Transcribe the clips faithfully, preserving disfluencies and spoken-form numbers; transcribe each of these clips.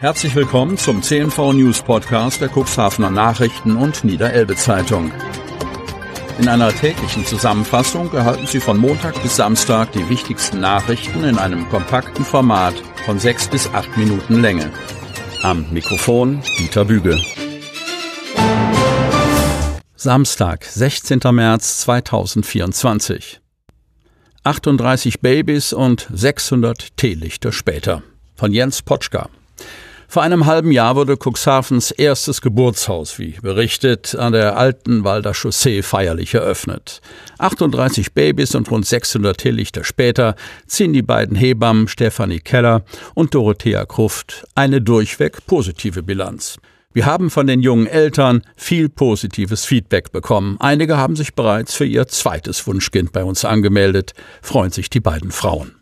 Herzlich willkommen zum C N V News Podcast der Cuxhavener Nachrichten und Niederelbe Zeitung. In einer täglichen Zusammenfassung erhalten Sie von Montag bis Samstag die wichtigsten Nachrichten in einem kompakten Format von sechs bis acht Minuten Länge. Am Mikrofon Dieter Büge. Samstag, sechzehnter März zweitausendvierundzwanzig. achtunddreißig Babys und sechshundert Teelichter später. Von Jens Potschka. Vor einem halben Jahr wurde Cuxhavens erstes Geburtshaus, wie berichtet, an der Altenwalder Chaussee feierlich eröffnet. achtunddreißig Babys und rund sechshundert Teelichter später ziehen die beiden Hebammen Stefanie Keller und Dorothea Kruft eine durchweg positive Bilanz. Wir haben von den jungen Eltern viel positives Feedback bekommen. Einige haben sich bereits für ihr zweites Wunschkind bei uns angemeldet, freuen sich die beiden Frauen.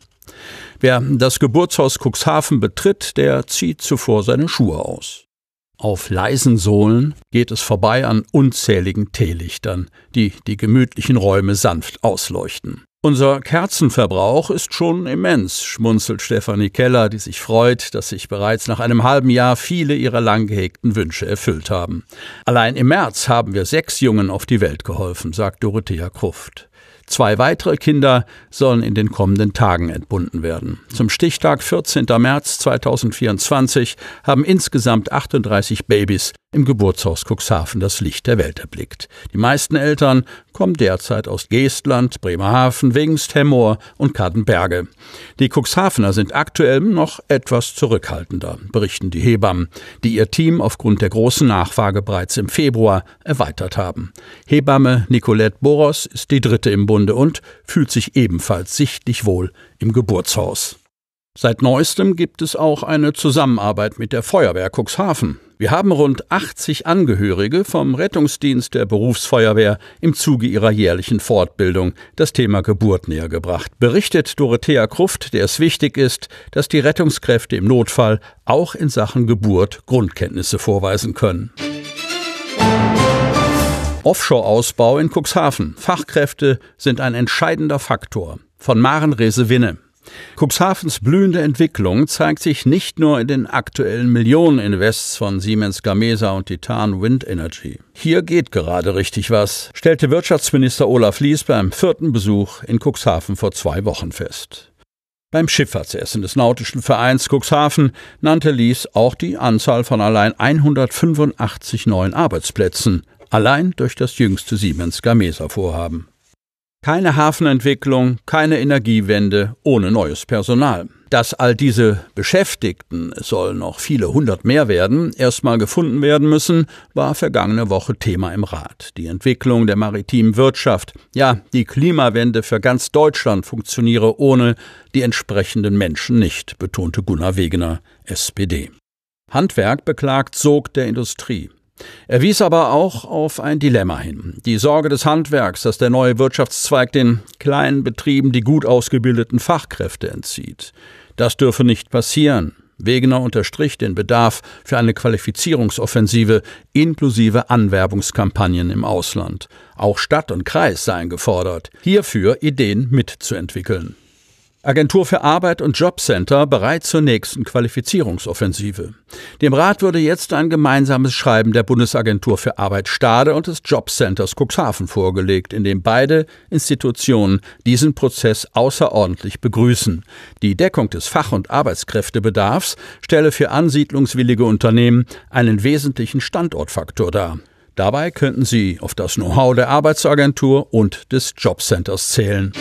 Wer das Geburtshaus Cuxhaven betritt, der zieht zuvor seine Schuhe aus. Auf leisen Sohlen geht es vorbei an unzähligen Teelichtern, die die gemütlichen Räume sanft ausleuchten. Unser Kerzenverbrauch ist schon immens, schmunzelt Stefanie Keller, die sich freut, dass sich bereits nach einem halben Jahr viele ihrer lang gehegten Wünsche erfüllt haben. Allein im März haben wir sechs Jungen auf die Welt geholfen, sagt Dorothea Kruft. Zwei weitere Kinder sollen in den kommenden Tagen entbunden werden. Zum Stichtag vierzehnter März zweitausendvierundzwanzig haben insgesamt achtunddreißig Babys im Geburtshaus Cuxhaven das Licht der Welt erblickt. Die meisten Eltern kommen derzeit aus Geestland, Bremerhaven, Wingst, Hemmoor und Kadenberge. Die Cuxhavener sind aktuell noch etwas zurückhaltender, berichten die Hebammen, die ihr Team aufgrund der großen Nachfrage bereits im Februar erweitert haben. Hebamme Nicolette Boros ist die dritte im Bunde und fühlt sich ebenfalls sichtlich wohl im Geburtshaus. Seit neuestem gibt es auch eine Zusammenarbeit mit der Feuerwehr Cuxhaven. Wir haben rund achtzig Angehörige vom Rettungsdienst der Berufsfeuerwehr im Zuge ihrer jährlichen Fortbildung das Thema Geburt näher gebracht. Berichtet Dorothea Kruft, der es wichtig ist, dass die Rettungskräfte im Notfall auch in Sachen Geburt Grundkenntnisse vorweisen können. Offshore-Ausbau in Cuxhaven. Fachkräfte sind ein entscheidender Faktor. Von Maren Rese-Winne. Cuxhavens blühende Entwicklung zeigt sich nicht nur in den aktuellen Millioneninvests von Siemens Gamesa und Titan Wind Energy. Hier geht gerade richtig was, stellte Wirtschaftsminister Olaf Lies beim vierten Besuch in Cuxhaven vor zwei Wochen fest. Beim Schifffahrtsessen des Nautischen Vereins Cuxhaven nannte Lies auch die Anzahl von allein hundertfünfundachtzig neuen Arbeitsplätzen, allein durch das jüngste Siemens Gamesa-Vorhaben. Keine Hafenentwicklung, keine Energiewende ohne neues Personal. Dass all diese Beschäftigten, es sollen noch viele hundert mehr werden, erstmal gefunden werden müssen, war vergangene Woche Thema im Rat. Die Entwicklung der maritimen Wirtschaft, ja, die Klimawende für ganz Deutschland funktioniere ohne die entsprechenden Menschen nicht, betonte Gunnar Wegener, S P D. Handwerk beklagt Sog der Industrie. Er wies aber auch auf ein Dilemma hin. Die Sorge des Handwerks, dass der neue Wirtschaftszweig den kleinen Betrieben die gut ausgebildeten Fachkräfte entzieht. Das dürfe nicht passieren. Wegener unterstrich den Bedarf für eine Qualifizierungsoffensive inklusive Anwerbungskampagnen im Ausland. Auch Stadt und Kreis seien gefordert, hierfür Ideen mitzuentwickeln. Agentur für Arbeit und Jobcenter bereit zur nächsten Qualifizierungsoffensive. Dem Rat würde jetzt ein gemeinsames Schreiben der Bundesagentur für Arbeit Stade und des Jobcenters Cuxhaven vorgelegt, in dem beide Institutionen diesen Prozess außerordentlich begrüßen. Die Deckung des Fach- und Arbeitskräftebedarfs stelle für ansiedlungswillige Unternehmen einen wesentlichen Standortfaktor dar. Dabei könnten sie auf das Know-how der Arbeitsagentur und des Jobcenters zählen.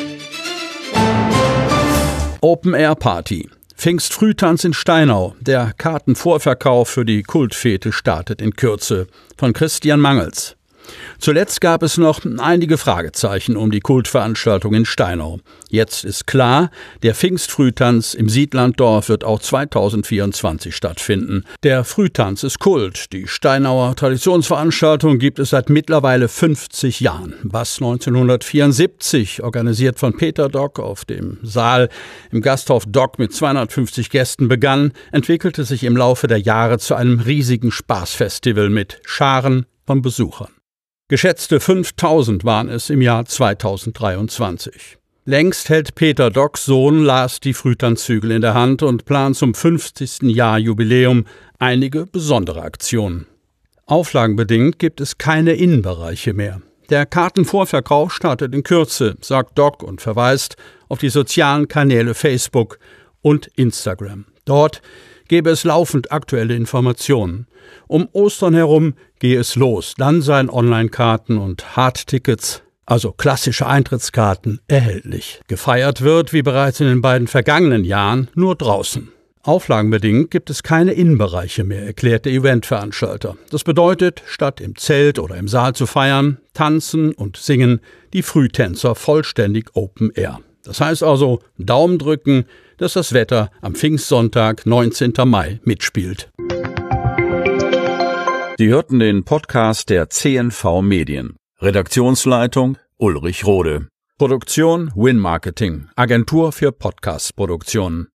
Open-Air-Party. Pfingstfrühtanz in Steinau. Der Kartenvorverkauf für die Kultfete startet in Kürze. Von Christian Mangels. Zuletzt gab es noch einige Fragezeichen um die Kultveranstaltung in Steinau. Jetzt ist klar, der Pfingstfrühtanz im Siedlanddorf wird auch zweitausendvierundzwanzig stattfinden. Der Frühtanz ist Kult. Die Steinauer Traditionsveranstaltung gibt es seit mittlerweile fünfzig Jahren. Was neunzehnhundertvierundsiebzig, organisiert von Peter Dock auf dem Saal im Gasthof Dock mit zweihundertfünfzig Gästen begann, entwickelte sich im Laufe der Jahre zu einem riesigen Spaßfestival mit Scharen von Besuchern. Geschätzte fünftausend waren es im Jahr zweitausenddreiundzwanzig. Längst hält Peter Docks Sohn Lars die Frühtanzzügel in der Hand und plant zum fünfzigsten Jahr Jubiläum einige besondere Aktionen. Auflagenbedingt gibt es keine Innenbereiche mehr. Der Kartenvorverkauf startet in Kürze, sagt Doc und verweist auf die sozialen Kanäle Facebook und Instagram. Dort gebe es laufend aktuelle Informationen. Um Ostern herum gehe es los, dann seien Online-Karten und Hardtickets, also klassische Eintrittskarten, erhältlich. Gefeiert wird, wie bereits in den beiden vergangenen Jahren, nur draußen. Auflagenbedingt gibt es keine Innenbereiche mehr, erklärt der Eventveranstalter. Das bedeutet, statt im Zelt oder im Saal zu feiern, tanzen und singen die Frühtänzer vollständig Open Air. Das heißt also, Daumen drücken, dass das Wetter am Pfingstsonntag, neunzehnten Mai, mitspielt. Sie hörten den Podcast der C N V Medien. Redaktionsleitung Ulrich Rode. Produktion Win Marketing, Agentur für Podcast-Produktionen.